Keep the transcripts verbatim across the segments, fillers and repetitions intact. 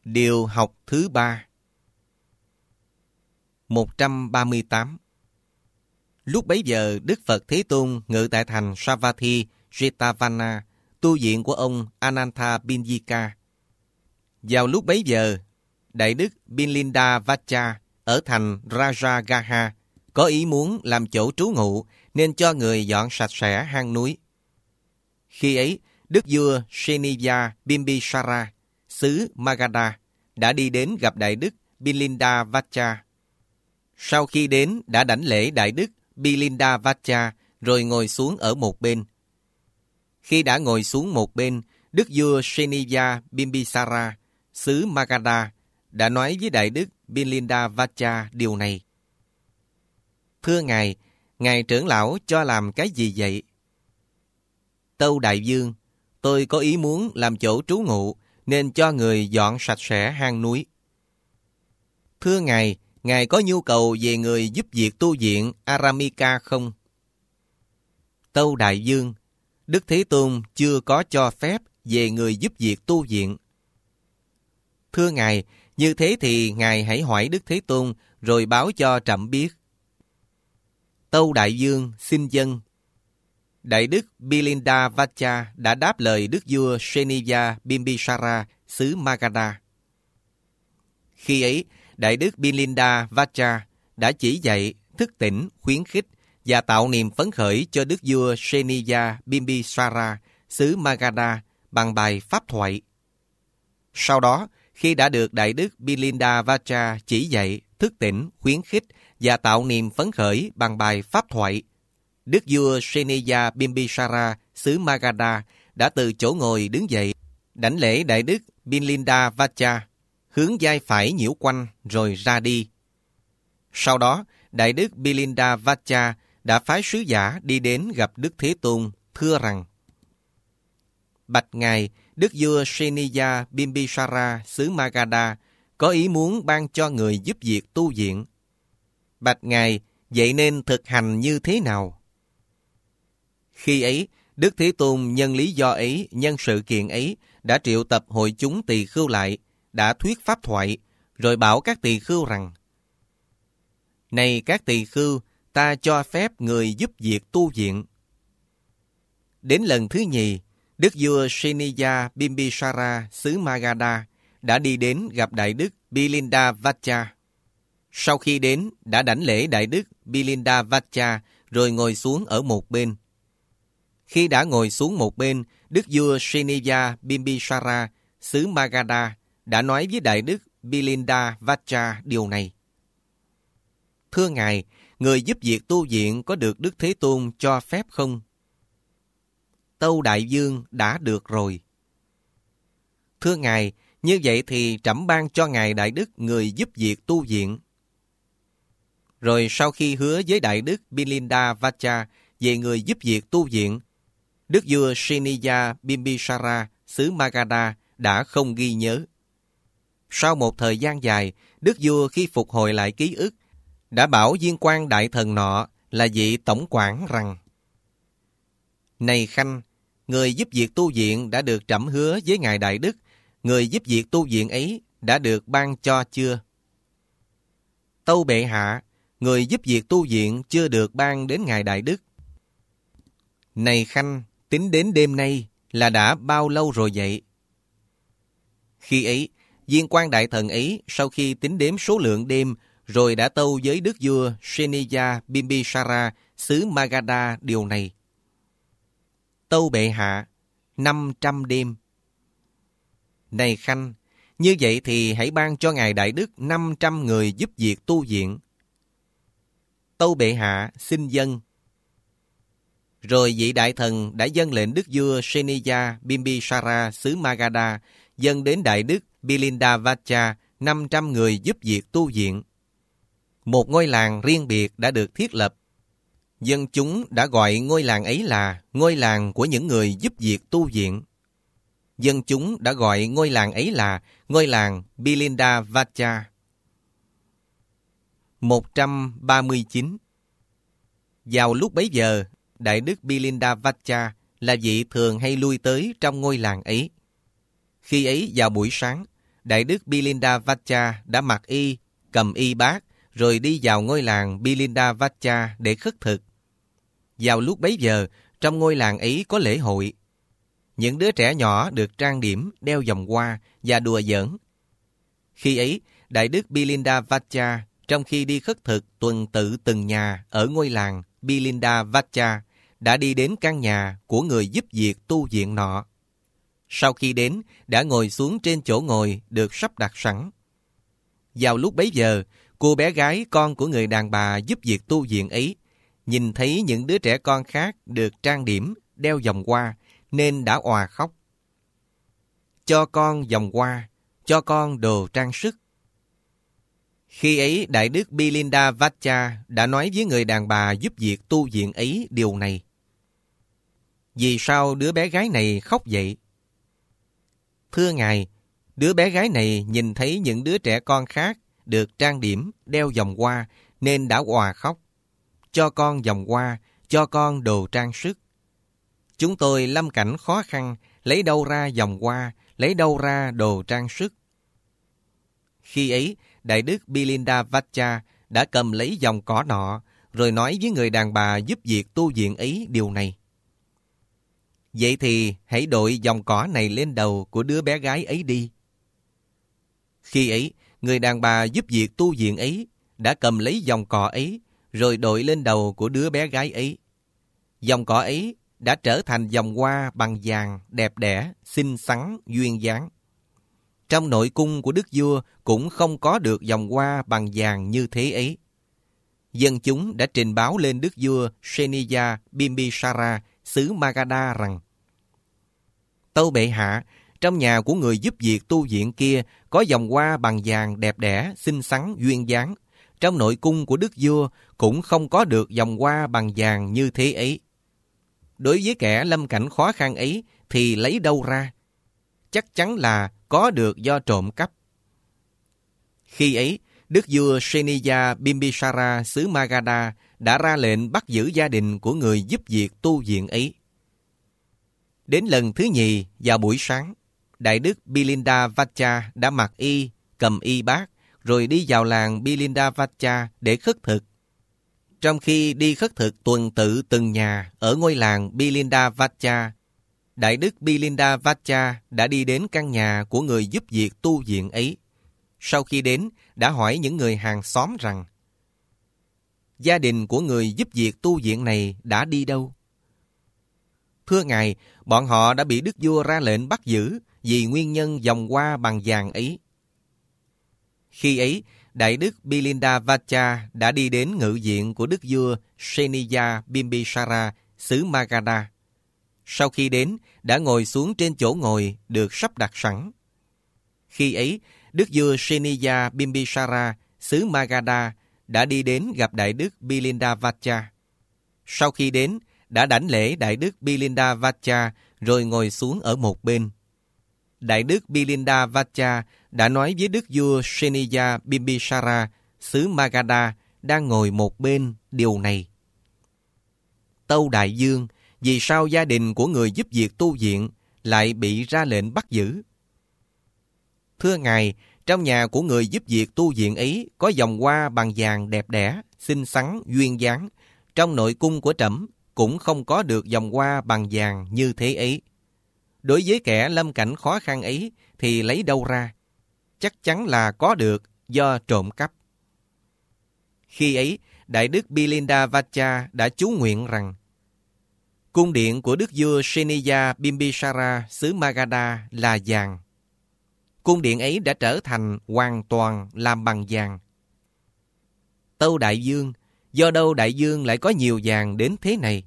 Điều học thứ ba. một trăm ba mươi tám. Lúc bấy giờ, Đức Phật Thế Tôn ngự tại thành Savatthi, Jetavana, tu viện của ông Anantha Binyika. Vào lúc bấy giờ, Đại Đức Bilinda Vacha ở thành Rajagaha có ý muốn làm chỗ trú ngụ nên cho người dọn sạch sẽ hang núi. Khi ấy, Đức vua Seniya Bimbisara, xứ Magadha, đã đi đến gặp Đại Đức Bilinda Vacha. Sau khi đến, đã đảnh lễ Đại Đức Bilinda Vacha rồi ngồi xuống ở một bên. Khi đã ngồi xuống một bên, Đức vua Seniya Bimbisara, xứ Magadha, đã nói với Đại Đức Bilinda Vacha điều này. Thưa Ngài, Ngài trưởng lão cho làm cái gì vậy? Tâu Đại Vương, tôi có ý muốn làm chỗ trú ngụ, nên cho người dọn sạch sẽ hang núi. Thưa Ngài, Ngài có nhu cầu về người giúp việc tu viện Aramika không? Tâu Đại Vương, Đức Thế Tôn chưa có cho phép về người giúp việc tu viện. Thưa Ngài, như thế thì Ngài hãy hỏi Đức Thế Tôn rồi báo cho trẫm biết. Tâu Đại Vương xin dâng. Đại Đức Bilinda Vacha đã đáp lời Đức vua Seniya Bimbisara, xứ Magadha. Khi ấy, Đại Đức Bilinda Vacha đã chỉ dạy, thức tỉnh, khuyến khích và tạo niềm phấn khởi cho Đức vua Seniya Bimbisara, xứ Magadha bằng bài pháp thoại. Sau đó, khi đã được Đại Đức Bilinda Vacha chỉ dạy, thức tỉnh, khuyến khích và tạo niềm phấn khởi bằng bài pháp thoại, Đức vua Seniya Bimbisara, xứ Magadha đã từ chỗ ngồi đứng dậy, đảnh lễ Đại Đức Bilinda Vacha, hướng vai phải nhiễu quanh rồi ra đi. Sau đó, Đại Đức Bilinda Vacha đã phái sứ giả đi đến gặp Đức Thế Tôn, thưa rằng: Bạch Ngài, Đức vua Seniya Bimbisara, xứ Magadha, có ý muốn ban cho người giúp việc tu viện. Bạch Ngài, vậy nên thực hành như thế nào? Khi ấy, Đức Thế Tôn nhân lý do ấy, nhân sự kiện ấy, đã triệu tập hội chúng tỳ khưu lại, đã thuyết pháp thoại, rồi bảo các tỳ khưu rằng: Này các tỳ khưu, ta cho phép người giúp việc tu viện. Đến lần thứ nhì, Đức vua Seniya Bimbisara, xứ Magadha, đã đi đến gặp Đại Đức Bilinda Vacha. Sau khi đến, đã đảnh lễ Đại Đức Bilinda Vacha, rồi ngồi xuống ở một bên. Khi đã ngồi xuống một bên, Đức vua Seniya Bimbisara, xứ Magadha, đã nói với Đại Đức Bilinda Vacha điều này. Thưa Ngài, người giúp việc tu viện có được Đức Thế Tôn cho phép không? Tâu Đại Vương đã được rồi. Thưa Ngài, như vậy thì trẫm ban cho Ngài Đại Đức người giúp việc tu viện. Rồi sau khi hứa với Đại Đức Bilinda Vacha về người giúp việc tu viện, Đức vua Seniya Bimbisara, xứ Magadha đã không ghi nhớ. Sau một thời gian dài, Đức vua khi phục hồi lại ký ức, đã bảo viên quan đại thần nọ là vị tổng quản rằng: Này Khanh, người giúp việc tu viện đã được trẫm hứa với Ngài Đại Đức, người giúp việc tu viện ấy đã được ban cho chưa? Tâu bệ hạ, người giúp việc tu viện chưa được ban đến Ngài Đại Đức. Này Khanh, tính đến đêm nay là đã bao lâu rồi vậy? Khi ấy, viên quan đại thần ấy sau khi tính đếm số lượng đêm, rồi đã tâu với Đức vua Seniya Bimbisara, xứ Magadha điều này. Tâu bệ hạ, năm trăm đêm. Này Khanh, như vậy thì hãy ban cho Ngài Đại Đức năm trăm người giúp việc tu viện. Tâu bệ hạ, xin dâng. Rồi vị đại thần đã dâng lệnh Đức vua Seniya Bimbisara, xứ Magadha, dâng đến Đại Đức Bilinda Vacha năm trăm người giúp việc tu viện. Một ngôi làng riêng biệt đã được thiết lập. Dân chúng đã gọi ngôi làng ấy là ngôi làng của những người giúp việc tu viện. Dân chúng đã gọi ngôi làng ấy là ngôi làng Bilinda Vacha. một trăm ba mươi chín. Vào lúc bấy giờ, Đại Đức Bilinda Vacha là vị thường hay lui tới trong ngôi làng ấy. Khi ấy vào buổi sáng, Đại đức Bilindavacha đã mặc y, cầm y bát, rồi đi vào ngôi làng Bilindavacha để khất thực. Vào lúc bấy giờ, trong ngôi làng ấy có lễ hội. Những đứa trẻ nhỏ được trang điểm, đeo vòng hoa và đùa giỡn. Khi ấy, Đại đức Bilindavacha trong khi đi khất thực tuần tự từng nhà ở ngôi làng Bilindavacha đã đi đến căn nhà của người giúp việc tu viện nọ. Sau khi đến, đã ngồi xuống trên chỗ ngồi được sắp đặt sẵn. Vào lúc bấy giờ, cô bé gái con của người đàn bà giúp việc tu viện ấy nhìn thấy những đứa trẻ con khác được trang điểm, đeo vòng hoa, nên đã òa khóc. Cho con vòng hoa, cho con đồ trang sức. Khi ấy, Đại đức Bilindavacha đã nói với người đàn bà giúp việc tu viện ấy điều này. Vì sao đứa bé gái này khóc vậy? Thưa Ngài, đứa bé gái này nhìn thấy những đứa trẻ con khác được trang điểm, đeo vòng hoa, nên đã òa khóc. Cho con vòng hoa, cho con đồ trang sức. Chúng tôi lâm cảnh khó khăn, lấy đâu ra vòng hoa, lấy đâu ra đồ trang sức. Khi ấy, Đại đức Bilindavacha đã cầm lấy vòng cỏ nọ, rồi nói với người đàn bà giúp việc tu viện ấy điều này. Vậy thì hãy đội vòng cỏ này lên đầu của đứa bé gái ấy đi. Khi ấy, người đàn bà giúp việc tu viện ấy đã cầm lấy vòng cỏ ấy, rồi đội lên đầu của đứa bé gái ấy. Vòng cỏ ấy đã trở thành vòng hoa bằng vàng, đẹp đẽ, xinh xắn, duyên dáng. Trong nội cung của đức vua cũng không có được vòng hoa bằng vàng như thế ấy. Dân chúng đã trình báo lên đức vua Seniya Bimbisara xứ Magadha rằng: Tâu bệ hạ, trong nhà của người giúp việc tu viện kia có vòng hoa bằng vàng đẹp đẽ, xinh xắn, duyên dáng. Trong nội cung của đức vua cũng không có được vòng hoa bằng vàng như thế ấy. Đối với kẻ lâm cảnh khó khăn ấy thì lấy đâu ra? Chắc chắn là có được do trộm cắp. Khi ấy, đức vua Seniya Bimbisara xứ Magadha đã ra lệnh bắt giữ gia đình của người giúp việc tu viện ấy. Đến lần thứ nhì vào buổi sáng, Đại đức Bilindavacha đã mặc y, cầm y bát, rồi đi vào làng Bilindavacha để khất thực. Trong khi đi khất thực tuần tự từng nhà ở ngôi làng Bilindavacha, Đại đức Bilindavacha đã đi đến căn nhà của người giúp việc tu viện ấy. Sau khi đến, đã hỏi những người hàng xóm rằng: Gia đình của người giúp việc tu viện này đã đi đâu? Thưa Ngài, bọn họ đã bị đức vua ra lệnh bắt giữ vì nguyên nhân vòng hoa bằng vàng ấy. Khi ấy, Đại đức Bilindavacha đã đi đến ngự viện của đức vua Seniya Bimbisara xứ Magadha. Sau khi đến, đã ngồi xuống trên chỗ ngồi được sắp đặt sẵn. Khi ấy, đức vua Seniya Bimbisara xứ Magadha đã đi đến gặp Đại đức Bilindavacha. Sau khi đến, đã đảnh lễ Đại đức Bilindavacha rồi ngồi xuống ở một bên. Đại đức Bilindavacha đã nói với đức vua Seniya Bimbisara xứ Magadha đang ngồi một bên điều này. Tâu đại vương, vì sao gia đình của người giúp việc tu viện lại bị ra lệnh bắt giữ? Thưa Ngài, trong nhà của người giúp việc tu viện ấy có vòng hoa bằng vàng đẹp đẽ, xinh xắn, duyên dáng. Trong nội cung của trẫm cũng không có được vòng hoa bằng vàng như thế ấy. Đối với kẻ lâm cảnh khó khăn ấy thì lấy đâu ra? Chắc chắn là có được do trộm cắp. Khi ấy, Đại đức Bilindavacha đã chú nguyện rằng: Cung điện của đức vua Seniya Bimbisara xứ Magadha là vàng. Cung điện ấy đã trở thành hoàn toàn làm bằng vàng. Tâu đại vương, do đâu đại vương lại có nhiều vàng đến thế này?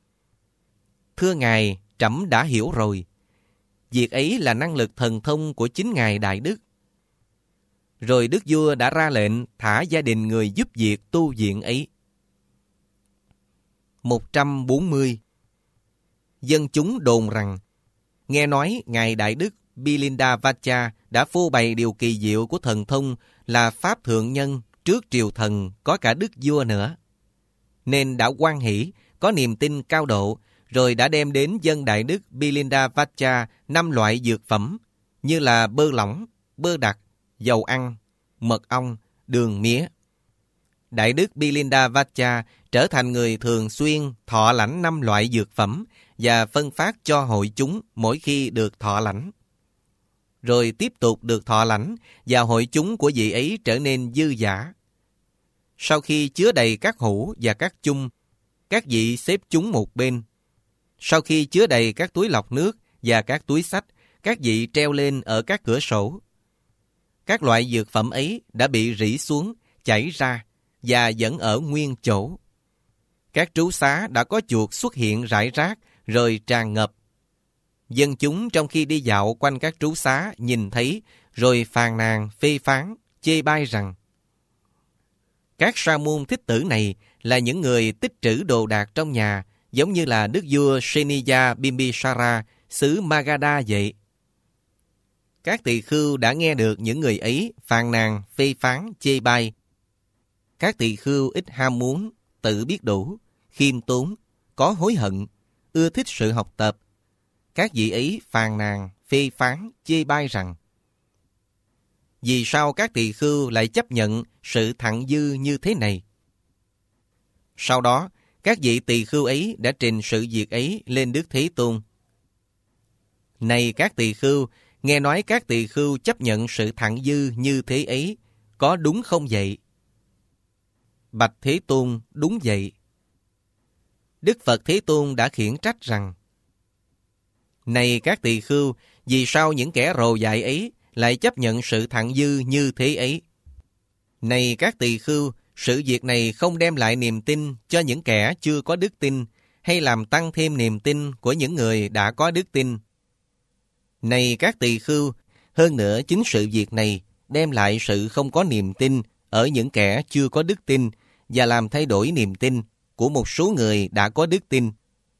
Thưa Ngài, trẫm đã hiểu rồi. Việc ấy là năng lực thần thông của chính Ngài Đại Đức. Rồi đức vua đã ra lệnh thả gia đình người giúp việc tu viện ấy. một trăm bốn mươi. Dân chúng đồn rằng, nghe nói Ngài Đại Đức Bilindavacha đã phô bày điều kỳ diệu của thần thông là Pháp Thượng Nhân trước triều thần có cả đức vua nữa. Nên đã hoan hỷ, có niềm tin cao độ, rồi đã đem đến dân Đại Đức Bilindavacha năm loại dược phẩm như là bơ lỏng, bơ đặc, dầu ăn, mật ong, đường mía. Đại đức Bilinda Vacha trở thành người thường xuyên thọ lãnh năm loại dược phẩm và phân phát cho hội chúng mỗi khi được thọ lãnh. Rồi tiếp tục được thọ lãnh và hội chúng của vị ấy trở nên dư dả. Sau khi chứa đầy các hũ và các chung, các vị xếp chúng một bên. Sau khi chứa đầy các túi lọc nước và các túi xách, các vị treo lên ở các cửa sổ. Các loại dược phẩm ấy đã bị rỉ xuống, chảy ra và vẫn ở nguyên chỗ. Các trú xá đã có chuột xuất hiện rải rác rồi tràn ngập. Dân chúng trong khi đi dạo quanh các trú xá nhìn thấy rồi phàn nàn, phê phán, chê bai rằng các sa môn thích tử này là những người tích trữ đồ đạc trong nhà, giống như là đức vua Seniya Bimbisara xứ Magadha vậy. Các tỳ khưu đã nghe được những người ấy phàn nàn, phê phán, chê bai. Các tỳ khưu ít ham muốn, tự biết đủ, khiêm tốn, có hối hận, ưa thích sự học tập. Các vị ấy phàn nàn, phê phán, chê bai rằng vì sao các tỳ khưu lại chấp nhận sự thặng dư như thế này? Sau đó, các vị tỳ khưu ấy đã trình sự việc ấy lên Đức Thế Tôn. Này các tỳ khưu, nghe nói các tỳ khưu chấp nhận sự thặng dư như thế ấy, có đúng không vậy? Bạch Thế Tôn, đúng vậy. Đức Phật Thế Tôn đã khiển trách rằng này các tỳ khưu, vì sao những kẻ rồ dại ấy lại chấp nhận sự thặng dư như thế ấy? Này các tỳ khưu, sự việc này không đem lại niềm tin cho những kẻ chưa có đức tin, hay làm tăng thêm niềm tin của những người đã có đức tin. Này các tỳ khưu, hơn nữa chính sự việc này đem lại sự không có niềm tin ở những kẻ chưa có đức tin và làm thay đổi niềm tin của một số người đã có đức tin.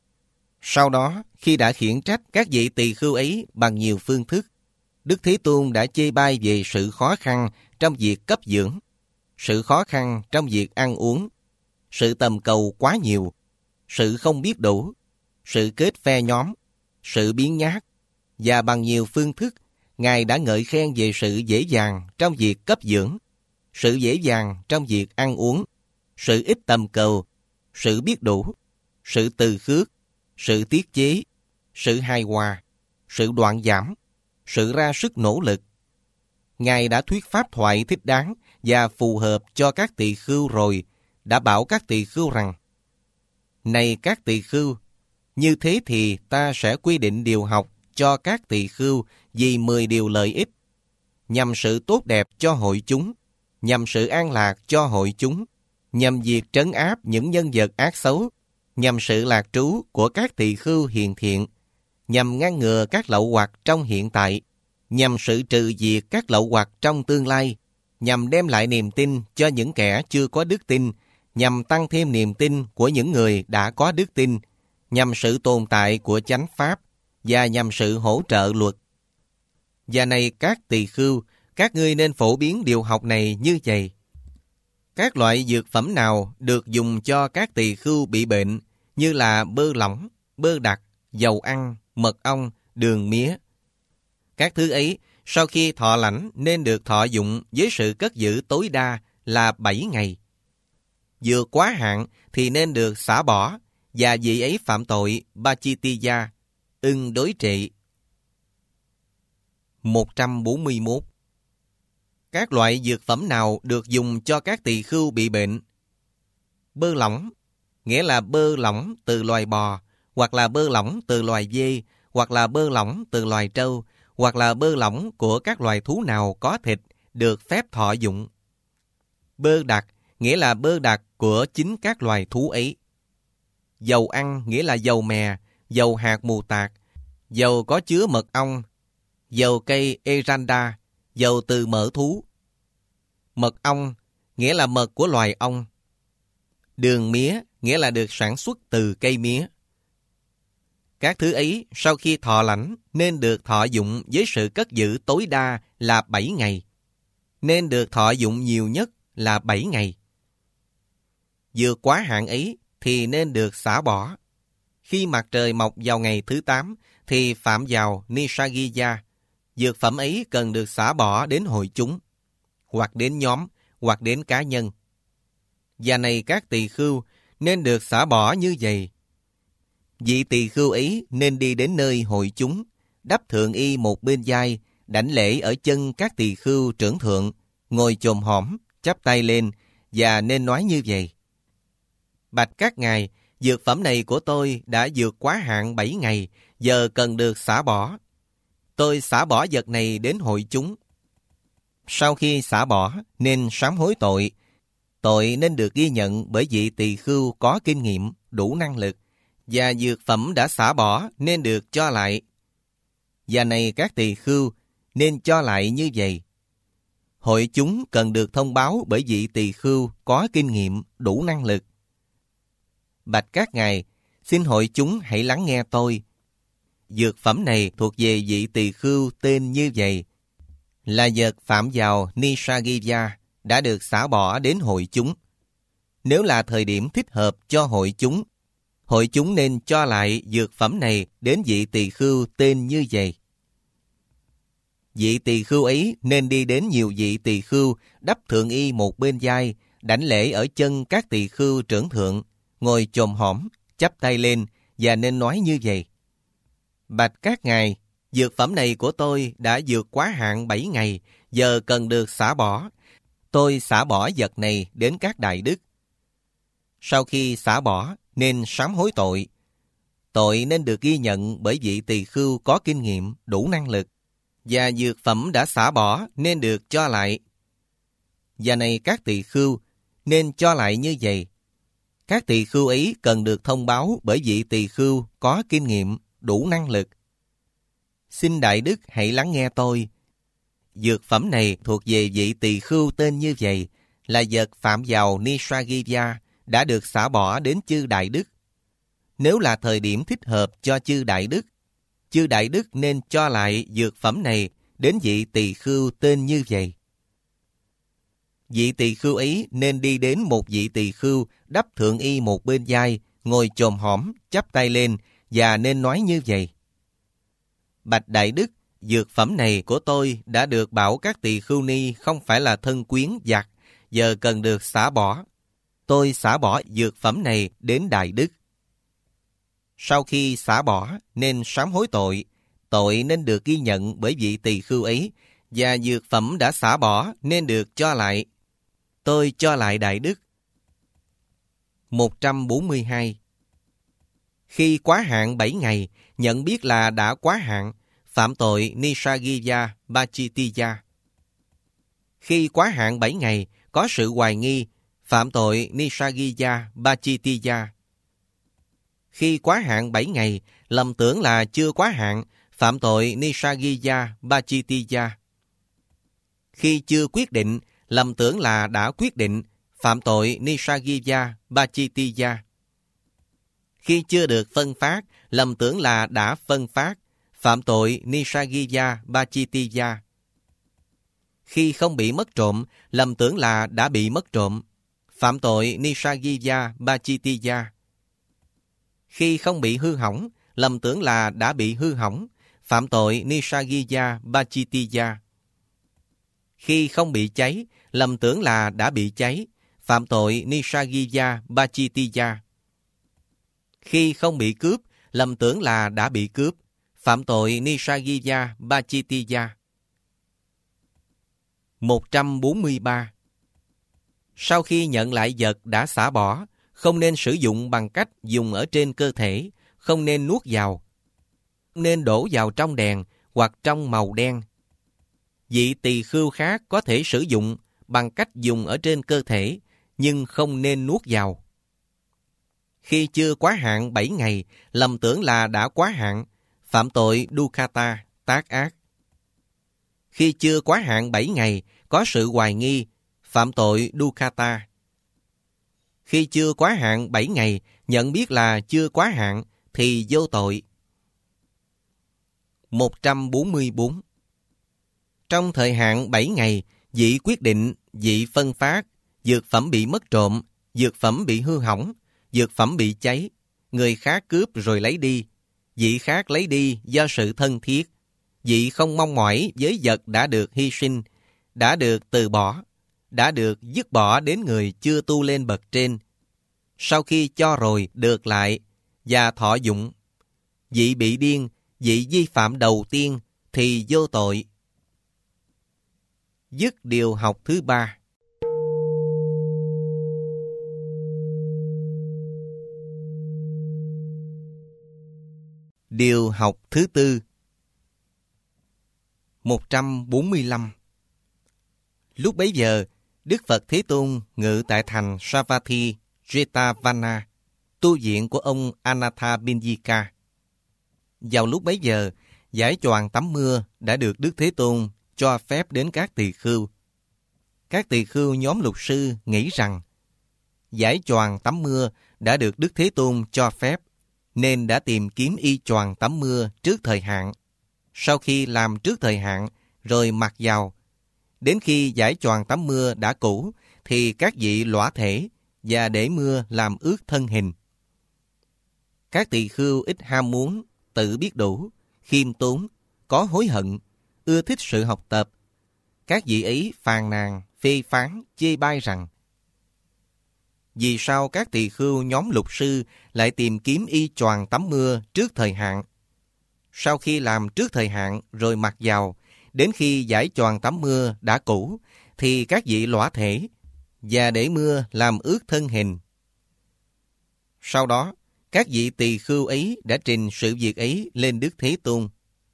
Sau đó, khi đã khiển trách các vị tỳ khưu ấy bằng nhiều phương thức, Đức Thế Tôn đã chê bai về sự khó khăn trong việc cấp dưỡng, sự khó khăn trong việc ăn uống, sự tầm cầu quá nhiều, sự không biết đủ, sự kết phe nhóm, sự biếng nhác, và bằng nhiều phương thức, Ngài đã ngợi khen về sự dễ dàng trong việc cấp dưỡng, sự dễ dàng trong việc ăn uống, sự ít tầm cầu, sự biết đủ, sự từ khước, sự tiết chế, sự hài hòa, sự đoạn giảm, sự ra sức nỗ lực. Ngài đã thuyết pháp thoại thích đáng và phù hợp cho các tỳ khưu rồi, đã bảo các tỳ khưu rằng này các tỳ khưu, như thế thì ta sẽ quy định điều học cho các tỳ khưu vì mười điều lợi ích, nhằm sự tốt đẹp cho hội chúng, nhằm sự an lạc cho hội chúng, nhằm việc trấn áp những nhân vật ác xấu, nhằm sự lạc trú của các tỳ khưu hiền thiện, nhằm ngăn ngừa các lậu hoặc trong hiện tại, nhằm sự trừ diệt các lậu hoặc trong tương lai, nhằm đem lại niềm tin cho những kẻ chưa có đức tin, nhằm tăng thêm niềm tin của những người đã có đức tin, nhằm sự tồn tại của chánh pháp, và nhằm sự hỗ trợ luật. Và này các tỳ khưu, các ngươi nên phổ biến điều học này như vậy. Các loại dược phẩm nào được dùng cho các tỳ khưu bị bệnh, như là bơ lỏng, bơ đặc, dầu ăn, mật ong, đường mía. Các thứ ấy, sau khi thọ lãnh nên được thọ dụng với sự cất giữ tối đa là bảy ngày. Vừa quá hạn thì nên được xả bỏ, và vị ấy phạm tội Bachitiya, ưng đối trị. một trăm bốn mươi mốt. Các loại dược phẩm nào được dùng cho các tỳ khưu bị bệnh? Bơ lỏng, nghĩa là bơ lỏng từ loài bò, hoặc là bơ lỏng từ loài dê, hoặc là bơ lỏng từ loài trâu, hoặc là bơ lỏng của các loài thú nào có thịt, được phép thọ dụng. Bơ đặc, nghĩa là bơ đặc của chính các loài thú ấy. Dầu ăn, nghĩa là dầu mè, dầu hạt mù tạt, dầu có chứa mật ong, dầu cây eranda, dầu từ mỡ thú. Mật ong, nghĩa là mật của loài ong. Đường mía, nghĩa là được sản xuất từ cây mía. Các thứ ấy, sau khi thọ lãnh, nên được thọ dụng với sự cất giữ tối đa là bảy ngày. Nên được thọ dụng nhiều nhất là bảy ngày. Vừa quá hạn ấy, thì nên được xả bỏ. Khi mặt trời mọc vào ngày thứ tám, thì phạm vào Nisagiya, dược phẩm ấy cần được xả bỏ đến hội chúng, hoặc đến nhóm, hoặc đến cá nhân. Và này các tỳ khưu nên được xả bỏ như vậy. Vị tỳ khưu ấy nên đi đến nơi hội chúng, đắp thượng y một bên vai, đảnh lễ ở chân các tỳ khưu trưởng thượng, ngồi chồm hõm, chắp tay lên, và nên nói như vậy: Bạch các ngài, dược phẩm này của tôi đã vượt quá hạn bảy ngày, giờ cần được xả bỏ. Tôi xả bỏ vật này đến hội chúng. Sau khi xả bỏ, nên sám hối tội. Tội nên được ghi nhận bởi vị tỳ khưu có kinh nghiệm, đủ năng lực, và dược phẩm đã xả bỏ nên được cho lại. Và này các tỳ khưu, nên cho lại như vậy. Hội chúng cần được thông báo bởi vị tỳ khưu có kinh nghiệm, đủ năng lực. Bạch các ngài, xin hội chúng hãy lắng nghe tôi. Dược phẩm này thuộc về vị tỳ khưu tên như vậy, là vật phạm vào Nisaggiya, đã được xả bỏ đến hội chúng. Nếu là thời điểm thích hợp cho hội chúng, hội chúng nên cho lại dược phẩm này đến vị tỳ khưu tên như vậy. Vị tỳ khưu ấy nên đi đến nhiều vị tỳ khưu, đắp thượng y một bên vai, đảnh lễ ở chân các tỳ khưu trưởng thượng, ngồi chồm hõm, chắp tay lên, và nên nói như vậy: Bạch các ngài, dược phẩm này của tôi đã vượt quá hạn bảy ngày, giờ cần được xả bỏ. Tôi xả bỏ vật này đến các đại đức. Sau khi xả bỏ, nên sám hối tội. Tội nên được ghi nhận bởi vị tỳ khưu có kinh nghiệm, đủ năng lực, và dược phẩm đã xả bỏ nên được cho lại. Và này các tỳ khưu, nên cho lại như vậy. Các tỳ khưu ấy cần được thông báo bởi vị tỳ khưu có kinh nghiệm, đủ năng lực. Xin đại đức hãy lắng nghe tôi. Dược phẩm này thuộc về vị tỳ khưu tên như vậy, là vật phạm vào Nisaggiya, đã được xả bỏ đến chư đại đức. Nếu là thời điểm thích hợp cho chư đại đức, chư đại đức nên cho lại dược phẩm này đến vị tỳ khưu tên như vậy. Vị tỳ khưu ấy nên đi đến một vị tỳ khưu, đắp thượng y một bên vai, ngồi chồm hõm, chắp tay lên, và nên nói như vậy: Bạch đại đức, dược phẩm này của tôi đã được bảo các tỳ khưu ni không phải là thân quyến giặc, giờ cần được xả bỏ. Tôi xả bỏ dược phẩm này đến đại đức. Sau khi xả bỏ, nên sám hối tội. Tội nên được ghi nhận bởi vị tỳ khưu ấy, và dược phẩm đã xả bỏ nên được cho lại. Tôi cho lại đại đức. một trăm bốn mươi hai. Khi quá hạn bảy ngày, nhận biết là đã quá hạn, phạm tội Nisaggiya Bachitiya. Khi quá hạn bảy ngày, có sự hoài nghi, phạm tội Nisaggiya Bachitiya. Khi quá hạn bảy ngày, lầm tưởng là chưa quá hạn, phạm tội Nisaggiya Bachitiya. Khi chưa quyết định, lầm tưởng là đã quyết định, phạm tội Nisaggiya Bachitiya. Khi chưa được phân phát, lầm tưởng là đã phân phát, phạm tội Nisaggiya Bachitiya. Khi không bị mất trộm, lầm tưởng là đã bị mất trộm, phạm tội Nisaggiya Bachitiya. Khi không bị hư hỏng, lầm tưởng là đã bị hư hỏng, phạm tội Nisaggiya Bachitiya. Khi không bị cháy, lầm tưởng là đã bị cháy, phạm tội Nisaggiya Bachitiya. Khi không bị cướp, lầm tưởng là đã bị cướp, phạm tội Nisaggiya Bachitiya. một trăm bốn mươi ba. Sau khi nhận lại vật đã xả bỏ, không nên sử dụng bằng cách dùng ở trên cơ thể, không nên nuốt vào, nên đổ vào trong đèn hoặc trong màu đen. Vị tỳ khưu khác có thể sử dụng bằng cách dùng ở trên cơ thể, nhưng không nên nuốt vào. Khi chưa quá hạn bảy ngày, lầm tưởng là đã quá hạn, phạm tội Dukkata, tác ác. Khi chưa quá hạn bảy ngày, có sự hoài nghi, phạm tội Dukkata. Khi chưa quá hạn bảy ngày, nhận biết là chưa quá hạn, thì vô tội. một trăm bốn mươi bốn. Trong thời hạn bảy ngày, vị quyết định, vị phân phát, dược phẩm bị mất trộm, dược phẩm bị hư hỏng, dược phẩm bị cháy, người khác cướp rồi lấy đi, vị khác lấy đi do sự thân thiết, Vị không mong mỏi với vật đã được hy sinh, đã được từ bỏ, đã được dứt bỏ đến người chưa tu lên bậc trên. Sau khi cho rồi được lại và thọ dụng, vị bị điên, vị vi phạm đầu tiên thì vô tội. Dứt điều học thứ ba. Điều học thứ tư. một trăm bốn mươi lăm. Lúc bấy giờ, Đức Phật Thế Tôn ngự tại thành Savatthi, Jetavana, tu viện của ông Anathapindika. Vào lúc bấy giờ, giải choàng tắm mưa đã được Đức Thế Tôn cho phép đến các tỳ khưu. Các tỳ khưu nhóm lục sư nghĩ rằng giải choàng tắm mưa đã được Đức Thế Tôn cho phép, nên đã tìm kiếm y choàng tắm mưa trước thời hạn. Sau khi làm trước thời hạn, rồi mặc vào. Đến khi giải choàng tắm mưa đã cũ, thì các vị lõa thể và để mưa làm ướt thân hình. Các tỳ khưu ít ham muốn, tự biết đủ, khiêm tốn, có hối hận, ưa thích sự học tập. Các vị ấy phàn nàn, phê phán, chê bai rằng: vì sao các tỳ khưu nhóm lục sư lại tìm kiếm y choàng tắm mưa trước thời hạn? Sau khi làm trước thời hạn rồi mặc vào, đến khi giải choàng tắm mưa đã cũ, thì các vị lõa thể và để mưa làm ướt thân hình. Sau đó, các vị tỳ khưu ấy đã trình sự việc ấy lên Đức Thế Tôn.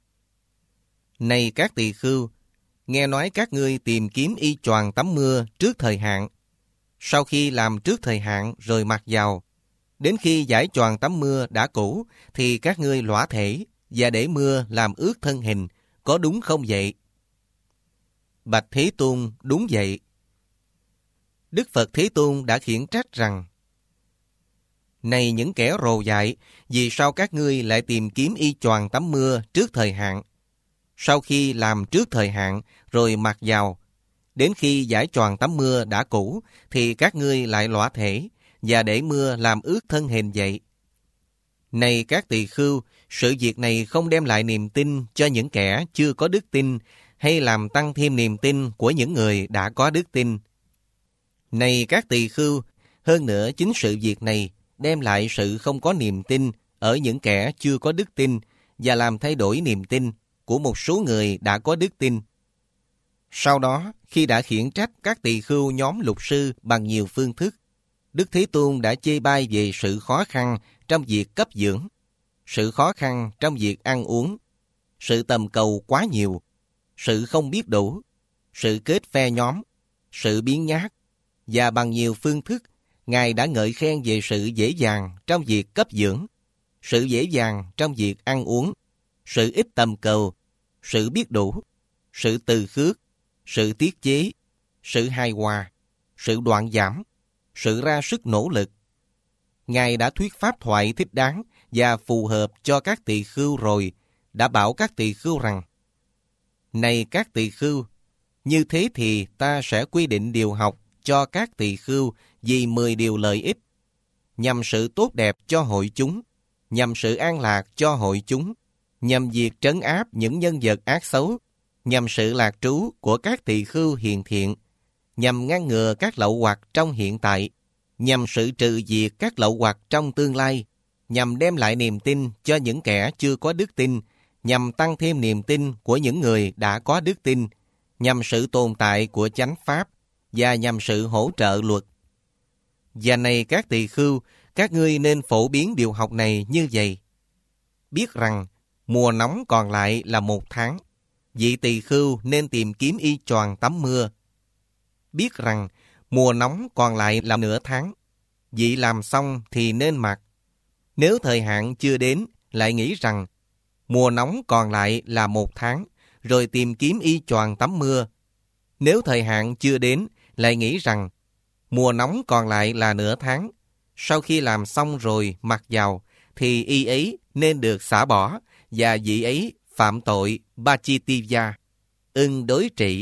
Này các tỳ khưu, nghe nói các ngươi tìm kiếm y choàng tắm mưa trước thời hạn. Sau khi làm trước thời hạn rồi mặc vào, đến khi giải choàng tắm mưa đã cũ, thì các ngươi lõa thể và để mưa làm ướt thân hình, có đúng không vậy? Bạch Thế Tôn, đúng vậy. Đức Phật Thế Tôn đã khiển trách rằng: này những kẻ rồ dại, vì sao các ngươi lại tìm kiếm y choàng tắm mưa trước thời hạn? Sau khi làm trước thời hạn rồi mặc vào, đến khi giải choàng tắm mưa đã cũ, thì các ngươi lại lõa thể và để mưa làm ướt thân hình vậy. Này các tỳ khưu, sự việc này không đem lại niềm tin cho những kẻ chưa có đức tin, hay làm tăng thêm niềm tin của những người đã có đức tin. Này các tỳ khưu, hơn nữa chính sự việc này đem lại sự không có niềm tin ở những kẻ chưa có đức tin và làm thay đổi niềm tin của một số người đã có đức tin. Sau đó, khi đã khiển trách các tỳ khưu nhóm lục sư bằng nhiều phương thức, Đức Thế Tôn đã chê bai về sự khó khăn trong việc cấp dưỡng, sự khó khăn trong việc ăn uống, sự tầm cầu quá nhiều, sự không biết đủ, sự kết phe nhóm, sự biếng nhác, và bằng nhiều phương thức, Ngài đã ngợi khen về sự dễ dàng trong việc cấp dưỡng, sự dễ dàng trong việc ăn uống, sự ít tầm cầu, sự biết đủ, sự từ khước, sự tiết chế, sự hài hòa, sự đoạn giảm, sự ra sức nỗ lực. Ngài đã thuyết pháp thoại thích đáng và phù hợp cho các tỳ khưu rồi, đã bảo các tỳ khưu rằng: này các tỳ khưu, như thế thì ta sẽ quy định điều học cho các tỳ khưu vì mười điều lợi ích, nhằm sự tốt đẹp cho hội chúng, nhằm sự an lạc cho hội chúng, nhằm việc trấn áp những nhân vật ác xấu, nhằm sự lạc trú của các tỳ khưu hiền thiện, nhằm ngăn ngừa các lậu hoặc trong hiện tại, nhằm sự trừ diệt các lậu hoặc trong tương lai, nhằm đem lại niềm tin cho những kẻ chưa có đức tin, nhằm tăng thêm niềm tin của những người đã có đức tin, nhằm sự tồn tại của chánh pháp và nhằm sự hỗ trợ luật. Và này các tỳ khưu, các ngươi nên phổ biến điều học này như vậy. Biết rằng mùa nóng còn lại là một tháng, vị tỳ khưu nên tìm kiếm y choàng tắm mưa. Biết rằng mùa nóng còn lại là nửa tháng, vị làm xong thì nên mặc. Nếu thời hạn chưa đến, lại nghĩ rằng mùa nóng còn lại là một tháng, rồi tìm kiếm y choàng tắm mưa. Nếu thời hạn chưa đến, lại nghĩ rằng mùa nóng còn lại là nửa tháng, sau khi làm xong rồi mặc vào, thì y ấy nên được xả bỏ, và vị ấy phạm tội Pachittija, ưng đối trị.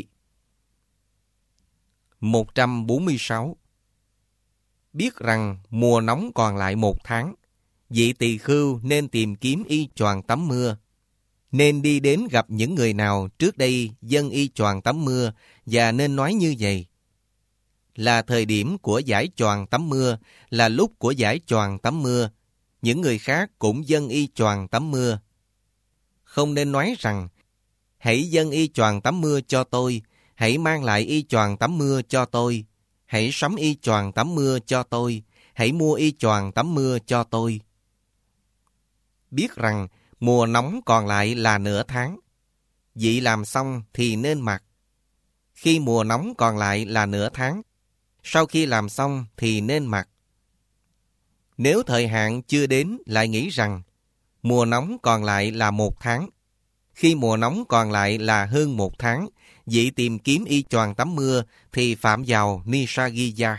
một trăm bốn mươi sáu. Biết rằng mùa nóng còn lại một tháng, vị tỳ khưu nên tìm kiếm y choàng tắm mưa. nên đi đến gặp những người nào trước đây dâng y choàng tắm mưa và nên nói như vậy. Là thời điểm của giải choàng tắm mưa, là lúc của giải choàng tắm mưa. Những người khác cũng dâng y choàng tắm mưa. Không nên nói rằng, hãy dâng y choàng tắm mưa cho tôi, hãy mang lại y choàng tắm mưa cho tôi, hãy sắm y choàng tắm mưa cho tôi, hãy mua y choàng tắm mưa cho tôi. Biết rằng mùa nóng còn lại là nửa tháng. Vị làm xong thì nên mặc. Khi mùa nóng còn lại là nửa tháng, sau khi làm xong thì nên mặc. Nếu thời hạn chưa đến lại nghĩ rằng mùa nóng còn lại là một tháng. Khi mùa nóng còn lại là hơn một tháng, vị tìm kiếm y choàng tắm mưa thì phạm vào Nisagiya.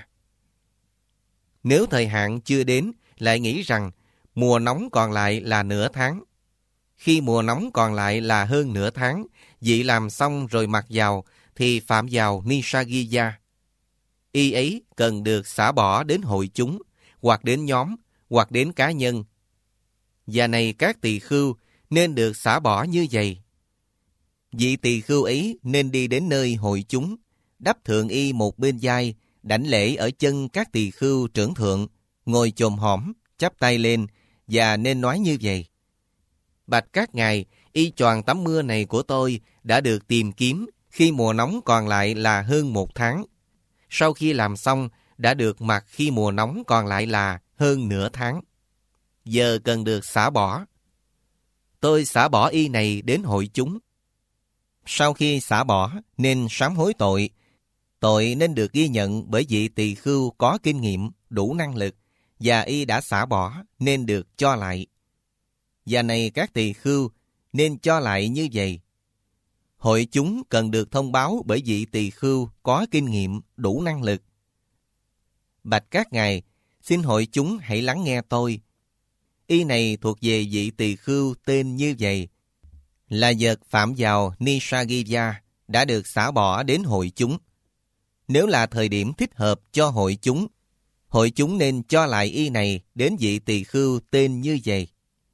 Nếu thời hạn chưa đến lại nghĩ rằng mùa nóng còn lại là nửa tháng. Khi mùa nóng còn lại là hơn nửa tháng, vị làm xong rồi mặc vào thì phạm vào Nisagiya. Y ấy cần được xả bỏ đến hội chúng, hoặc đến nhóm, hoặc đến cá nhân. Và này các tỳ khưu nên được xả bỏ như vậy. Vị tỳ khưu ấy nên đi đến nơi hội chúng, đắp thượng y một bên vai, đảnh lễ ở chân các tỳ khưu trưởng thượng, ngồi chồm hõm, chắp tay lên, và nên nói như vậy. Bạch các ngài, y choàng tắm mưa này của tôi đã được tìm kiếm khi mùa nóng còn lại là hơn một tháng. Sau khi làm xong, đã được mặc khi mùa nóng còn lại là hơn nửa tháng. Giờ cần được xả bỏ. Tôi xả bỏ y này đến hội chúng. Sau khi xả bỏ, nên sám hối tội. Tội nên được ghi nhận bởi vị tỳ khưu có kinh nghiệm, đủ năng lực, và y đã xả bỏ nên được cho lại. Và này các tỳ khưu, nên cho lại như vậy. Hội chúng cần được thông báo bởi vị tỳ khưu có kinh nghiệm, đủ năng lực. Bạch các ngài, xin hội chúng hãy lắng nghe tôi. Y này thuộc về vị tỳ khưu tên như vậy, là vật phạm vào Nisagiya, đã được xả bỏ đến hội chúng. Nếu là thời điểm thích hợp cho hội chúng, hội chúng nên cho lại y này đến vị tỳ khưu tên như vậy.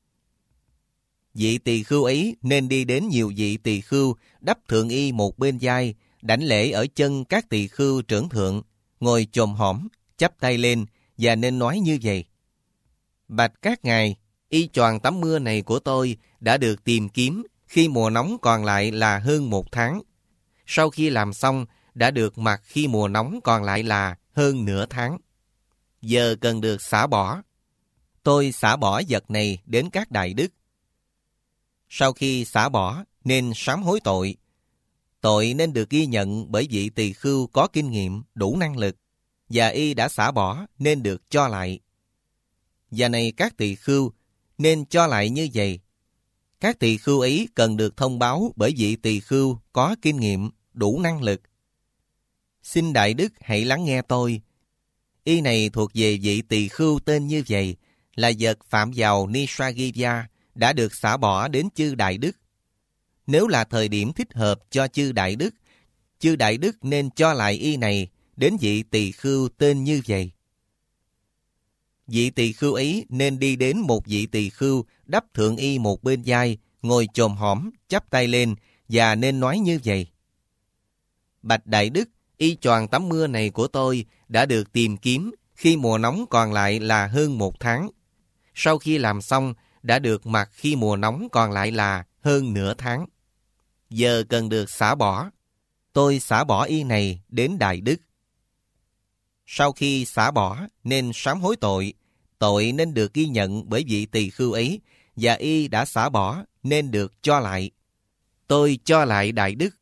Vị tỳ khưu ấy nên đi đến nhiều vị tỳ khưu, đắp thượng y một bên vai, đảnh lễ ở chân các tỳ khưu trưởng thượng, ngồi chồm hõm, chắp tay lên, và nên nói như vậy. Bạch các ngài, y choàng tắm mưa này của tôi đã được tìm kiếm khi mùa nóng còn lại là hơn một tháng. Sau khi làm xong, đã được mặc khi mùa nóng còn lại là hơn nửa tháng. Giờ cần được xả bỏ. Tôi xả bỏ vật này đến các đại đức. Sau khi xả bỏ, nên sám hối tội. Tội nên được ghi nhận bởi vị tỳ khưu có kinh nghiệm, đủ năng lực, và y đã xả bỏ nên được cho lại. Và này các tỳ khưu, nên cho lại như vậy. Các tỳ khưu ấy cần được thông báo bởi vị tỳ khưu có kinh nghiệm, đủ năng lực. Xin đại đức hãy lắng nghe tôi. Y này thuộc về vị tỳ khưu tên như vậy, là vật phạm vào Nisagiya, đã được xả bỏ đến chư đại đức. Nếu là thời điểm thích hợp cho chư đại đức, chư đại đức nên cho lại y này đến vị tỳ khưu tên như vậy. Vị tỳ khưu ấy nên đi đến một vị tỳ khưu, đắp thượng y một bên vai, ngồi chồm hõm, chắp tay lên, và nên nói như vậy. Bạch đại đức, y choàng tắm mưa này của tôi đã được tìm kiếm khi mùa nóng còn lại là hơn một tháng. Sau khi làm xong, đã được mặc khi mùa nóng còn lại là hơn nửa tháng. Giờ cần được xả bỏ. Tôi xả bỏ y này đến đại đức. Sau khi xả bỏ, nên sám hối tội. Tội nên được ghi nhận bởi vị tỳ khưu ấy, và y đã xả bỏ nên được cho lại. Tôi cho lại đại đức.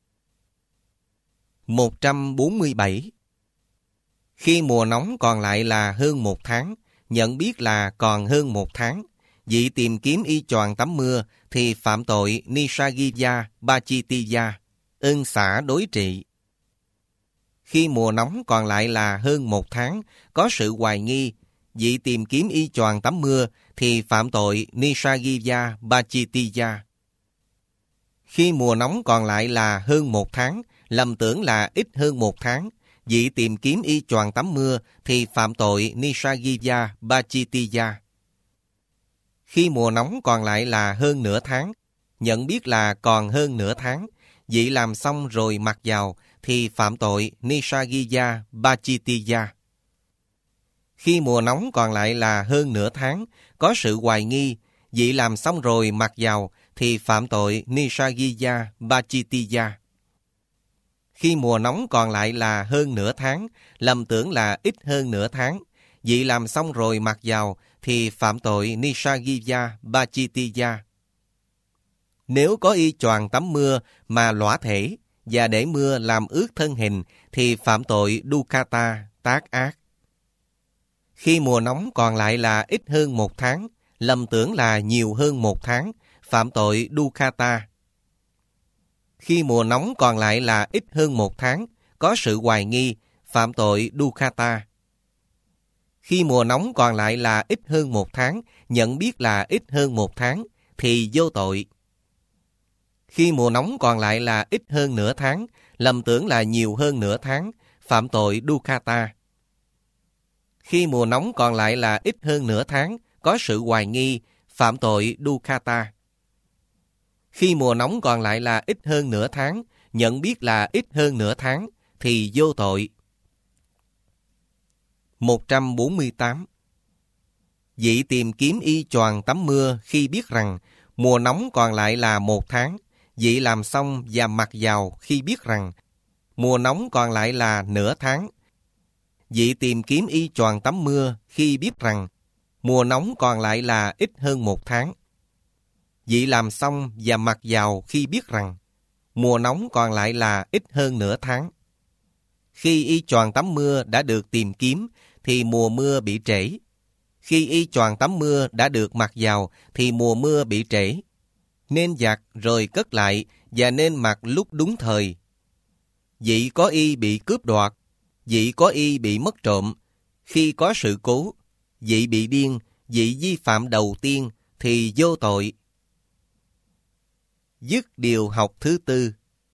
một trăm bốn mươi bảy. Khi mùa nóng còn lại là hơn một tháng, nhận biết là còn hơn một tháng, vị tìm kiếm y choàng tắm mưa thì phạm tội Nisagiya Bachitiya, ân xả đối trị. Khi mùa nóng còn lại là hơn một tháng, có sự hoài nghi, vị tìm kiếm y choàng tắm mưa thì phạm tội Nisagiya Bachitiya. Khi mùa nóng còn lại là hơn một tháng, lầm tưởng là ít hơn một tháng, vị tìm kiếm y choàng tắm mưa thì phạm tội Nisagiya Bachitiya. Khi mùa nóng còn lại là hơn nửa tháng, nhận biết là còn hơn nửa tháng, vị làm xong rồi mặc vào thì phạm tội Nisagiya Bachitiya. Khi mùa nóng còn lại là hơn nửa tháng, có sự hoài nghi, vị làm xong rồi mặc vào thì phạm tội Nisagiya Bachitiya. Khi mùa nóng còn lại là hơn nửa tháng, lầm tưởng là ít hơn nửa tháng, vị làm xong rồi mặc vào thì phạm tội Nisagiya Bachitiya. Nếu có y choàng tắm mưa mà lõa thể và để mưa làm ướt thân hình thì phạm tội Dukkata, tác ác. Khi mùa nóng còn lại là ít hơn một tháng, lầm tưởng là nhiều hơn một tháng, phạm tội Dukkata. Khi mùa nóng còn lại là ít hơn một tháng, có sự hoài nghi, phạm tội Dukkata. Khi mùa nóng còn lại là ít hơn một tháng, nhận biết là ít hơn một tháng, thì vô tội. Khi mùa nóng còn lại là ít hơn nửa tháng, lầm tưởng là nhiều hơn nửa tháng, phạm tội Dukkata. Khi mùa nóng còn lại là ít hơn nửa tháng, có sự hoài nghi, phạm tội Dukkata. Khi mùa nóng còn lại là ít hơn nửa tháng, nhận biết là ít hơn nửa tháng, thì vô tội. một trăm bốn mươi tám. Vị tìm kiếm y choàng tắm mưa khi biết rằng mùa nóng còn lại là một tháng, vị làm xong và mặc vào khi biết rằng mùa nóng còn lại là nửa tháng. Vị tìm kiếm y choàng tắm mưa khi biết rằng mùa nóng còn lại là ít hơn một tháng. Vị làm xong và mặc vào khi biết rằng mùa nóng còn lại là ít hơn nửa tháng. Khi y choàng tắm mưa đã được tìm kiếm thì mùa mưa bị trễ. Khi y choàng tắm mưa đã được mặc vào thì mùa mưa bị trễ. Nên giặt rồi cất lại và nên mặc lúc đúng thời. Vị có y bị cướp đoạt, vị có y bị mất trộm. Khi có sự cố, vị bị điên, vị vi phạm đầu tiên thì vô tội. Dứt điều học thứ tư.